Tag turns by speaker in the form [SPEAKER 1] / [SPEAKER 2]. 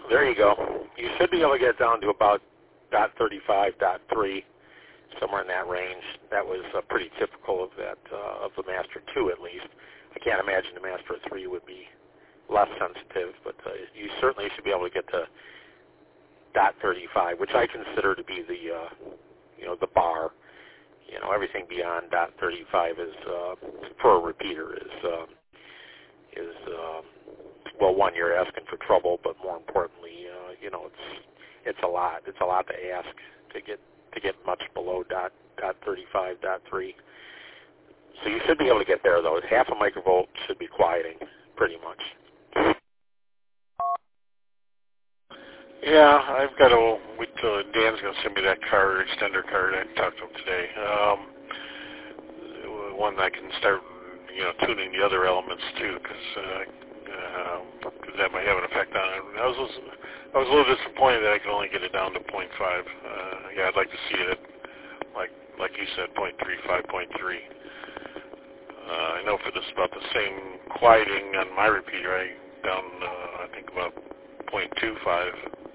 [SPEAKER 1] There you go. You should be able to get down to about .35, .3, somewhere in that range. That was pretty typical of that of the Master 2 at least. I can't imagine the Master 3 would be less sensitive, but you certainly should be able to get to .35, which I consider to be the bar. Everything beyond .35 is for a repeater is well, one, you're asking for trouble, but more importantly, it's a lot. It's a lot to ask to get much below .35, .3. So you should be able to get there, though. Half a microvolt should be quieting, pretty much.
[SPEAKER 2] Yeah, I've got to wait till Dan's going to send me that card, extender card. I talked to him today. One that I can start, tuning the other elements too, because that might have an effect on it. I was a little disappointed that I could only get it down to 0.5. Yeah, I'd like to see it at, like you said, 0.35, 0.3. I know for this about the same quieting on my repeater, I down I think about 0.25.